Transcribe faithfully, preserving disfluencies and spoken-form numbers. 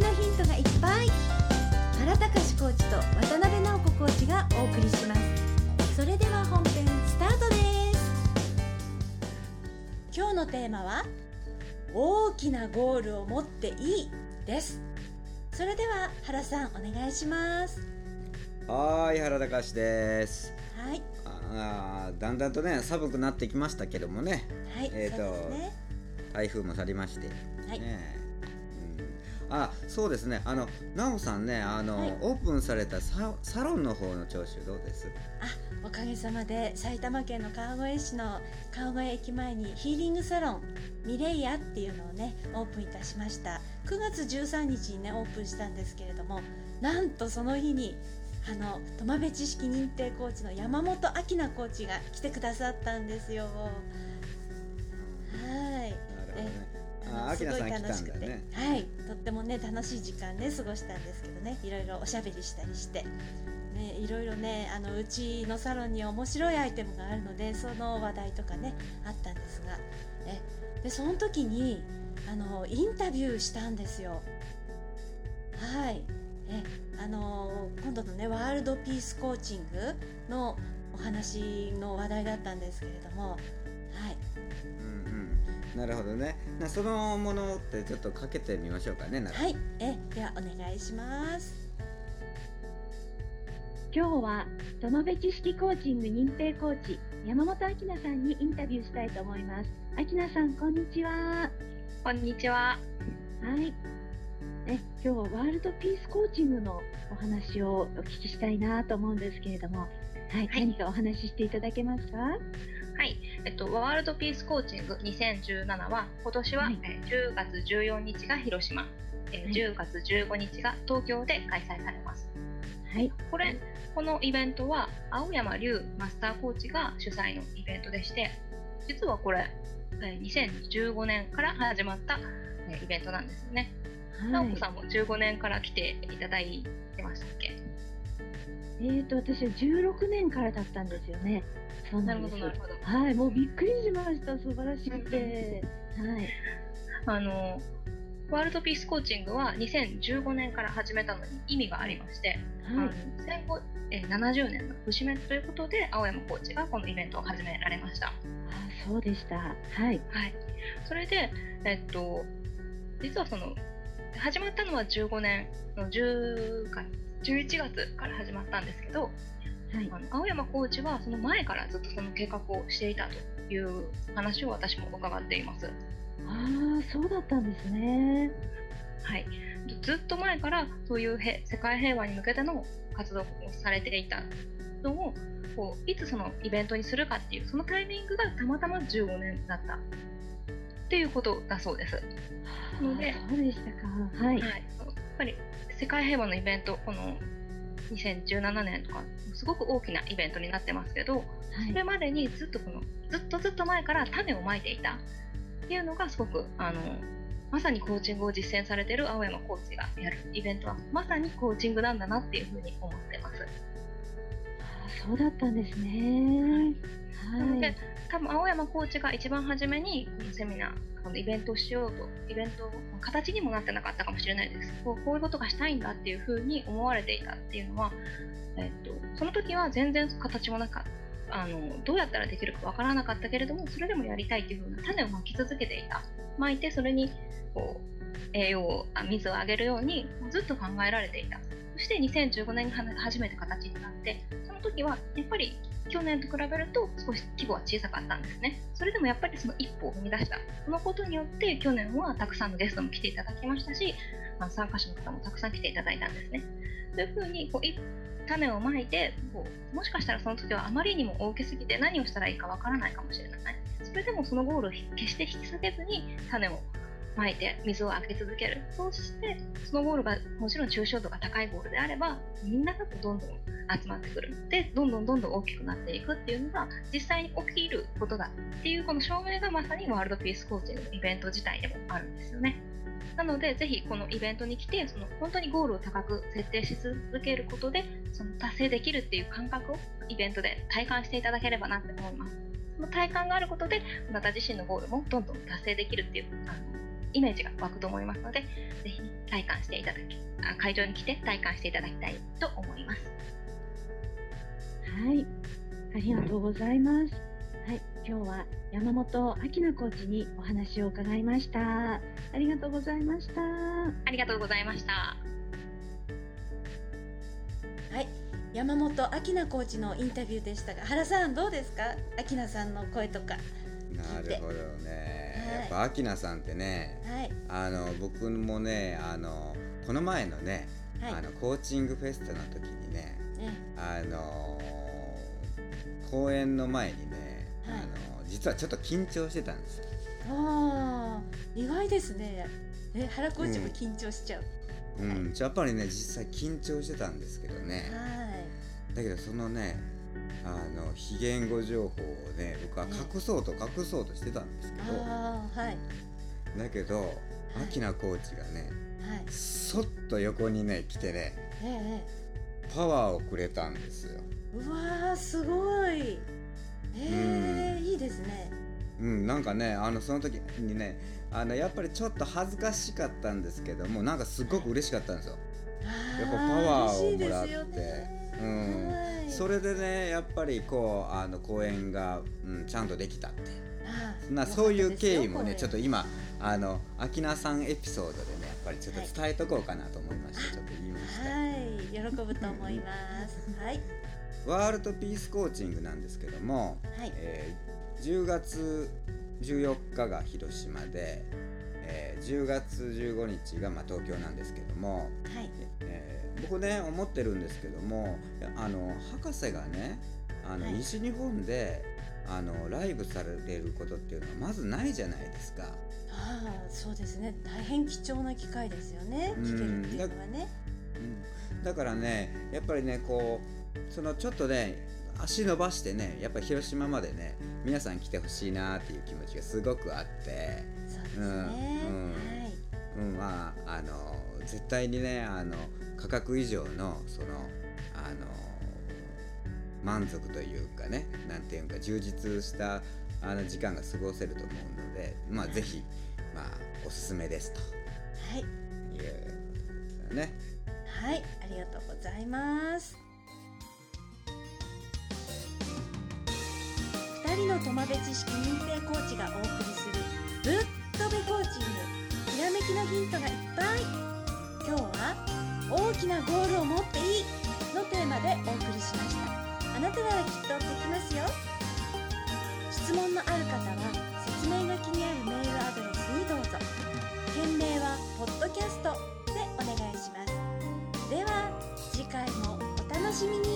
のヒントがいっぱい。原隆コーチと渡辺直子コーチがお送りします。それでは本編スタートです。今日のテーマは大きなゴールを持っていいです。それでは原さんお願いします。 はい、原隆です。 はい。 あだんだんとね寒くなってきましたけどもね、 はい、 えーとそうですね。 台風も去りまして、 はい、 ねうん、あそうですね、あのなおさんねあの、 はい、 オープンされた サ, サロンの方の調子どうです？ あ、おかげさまで埼玉県の川越市の川越駅前にヒーリングサロンミレイアっていうのをねオープンいたしました。くがつじゅうさんにちにねオープンしたんですけれども、なんとその日にあのトマベ知識認定コーチの山本明菜コーチが来てくださったんですよ。はい。 なるほどね。 ああ、明菜さん来たんだすごい楽しくて、 ね。 はい、とってもね楽しい時間ね過ごしたんですけどね、いろいろおしゃべりしたりして、ね、いろいろねあのうちのサロンに面白いアイテムがあるのでその話題とかねあったんですが、えでその時にあのインタビューしたんですよ。はい。えあのー、今度のねワールドピースコーチングのお話の話題だったんですけれども、はい。 うんうん、なるほどね。なそのものってちょっとかけてみましょうかね。 はい。えではお願いします。 今日はトマベ知識コーチング認定コーチ山本明菜さんにインタビューしたいと思います。明菜さんこんにちは。 こんにちは。 はい。ね、今日はワールドピースコーチングのお話をお聞きしたいなと思うんですけれども、はい、はい、何かお話ししていただけますか？はい、えっと、ワールドピースコーチングにせんじゅうななは今年は、はい、じゅうがつじゅうよっかが広島、はい、じゅうがつじゅうごにちが東京で開催されます。はい、これこのイベントは青山龍マスターコーチが主催のイベントでして、実はこれにせんじゅうごねんから始まったイベントなんですよね。直子さんもじゅうごねんから来ていただいてましたっけ？ えーと私はじゅうろくねんからだったんですよね。そうなんです。 なるほどなるほど。 はい、もうびっくりしました。素晴らしくて、はい。 あのワールドピースコーチングはにせんじゅうごねんから始めたのに意味がありまして、はい、あの戦後えななじゅうねんの節目ということで青山コーチがこのイベントを始められました。あ、 そうでした。はい。 はい。それでえっと実はその始まったのはじゅうごねんのじゅうがつじゅういちがつから始まったんですけど、はい、あの青山コーチはその前からずっとその計画をしていたという話を私も伺っています。 ああ、そうだったんですね。 はい、ずっと前からそういう世界平和に向けての活動をされていたのをこういつそのイベントにするかっていうそのタイミングがたまたまじゅうごねんだったっていうことだそうです。 ので、そうでしたか。はい。はい、 やっぱり世界平和のイベント、このにせんじゅうななねんとかすごく大きなイベントになってますけど、はい、それまでにずっとこのずっとずっと前から種をまいていたっていうのがすごくあのまさにコーチングを実践されている青山コーチがやるイベントはまさにコーチングなんだなっていうふうに思ってます。あ、 そうだったんですね。 はい、なので多分青山コーチが一番初めにこのセミナーこのイベントをしようとイベント形にもなってなかったかもしれないです。こう、こういうことがしたいんだっていうふうに思われていたっていうのは、えっと、その時は全然形もなかったあのどうやったらできるかわからなかったけれどもそれでもやりたいっていうふうな種をまき続けていた。まいてそれにこう栄養を水をあげるようにずっと考えられていた。そしてにせんじゅうごねんに初めて形になってその時はやっぱり去年と比べると少し規模は小さかったんですね。それでもやっぱりその一歩を踏み出したそのことによって去年はたくさんのゲストも来ていただきましたし参加者の方もたくさん来ていただいたんですね。というふうにこう種をまいてこうもしかしたらその時はあまりにも大きすぎて何をしたらいいかわからないかもしれない。それでもそのゴールを決して引き下げずに種をまいて水をあげ続ける。そうしてそのゴールがもちろん抽象度が高いゴールであればみんながどんどん集まってくる。でどんどんどんどん大きくなっていくっていうのが実際に起きることだっていうこの証明がまさにワールドピースコーチングのイベント自体でもあるんですよね。なのでぜひこのイベントに来てその本当にゴールを高く設定し続けることでその達成できるっていう感覚をイベントで体感していただければなって思います。その体感があることであなた自身のゴールもどんどん達成できるっていうあのイメージが湧くと思いますのでぜひ体感していただき、あ会場に来て体感していただきたいと思います。 はい、ありがとうございます。はい、今日は山本明菜コーチにお話を伺いました。ありがとうございました。 ありがとうございました。 はい、山本明菜コーチのインタビューでしたが、原さんどうですか？明菜さんの声とか聞いて。 なるほどね、 はい、 やっぱ明菜さんってね、 はい、 あの僕もねあのこの前のね、 はい、 あのコーチングフェスタの時にね、 ね、 あの公演の前にね、 はい、 あの実はちょっと緊張してたんですよ。 あー、意外ですね。え、原コーチも緊張しちゃう。 うん、うん、やっぱりね実際緊張してたんですけどね、 はい、 だけどそのねあの非言語情報をね僕は隠そうと隠そうとしてたんですけど、 あー、はい、 だけど明菜コーチがね、 はい、 そっと横にね来てね、 ええ、 パワーをくれたんですよ。 うわー、すごい。えー、いいですね。 うん、なんかねあのその時にねあのやっぱりちょっと恥ずかしかったんですけども、なんかすごく嬉しかったんですよ。やっぱパワーをもらって、うん、はい、それでねやっぱりこうあの公演が、うん、ちゃんとできたって、あなそういう経緯もねちょっと今あの明菜さんエピソードでねやっぱりちょっと伝えとこうかなと思いまして、はい、ちょっと言いました。 はい、喜ぶと思います。はい。 ワールドピースコーチングなんですけども、はい、えー、じゅうがつじゅうよっかが広島で、えー、じゅうがつじゅうごにちがまあ東京なんですけども、はい、えー、僕ね思ってるんですけども、あの博士がねあの、はい、西日本であのライブされることっていうのはまずないじゃないですか。 ああ、そうですね、大変貴重な機会ですよね、聞けるっていうのはね。 うん、だからねやっぱりねこうそのちょっとね足伸ばしてねやっぱり広島までね皆さん来てほしいなっていう気持ちがすごくあって、 そうですね、 うん、うん、はい、うん、まああの絶対にねあの価格以上のそのあの満足というかねなんていうか充実したあの時間が過ごせると思うので、まあ、はい、ぜひ、まあ、おすすめですと、はい、いうことですよね。 はい、ありがとうございます。ふたりの友部知識認定コーチがお送りするぶっとべコーチング、ひらめきのヒントがいっぱい。今日は大きなゴールを持っていいのテーマでお送りしました。あなたならきっとできますよ。質問のある方は説明書きにあるメールアドレスにどうぞ。件名はポッドキャストでお願いします。では次回もお楽しみに。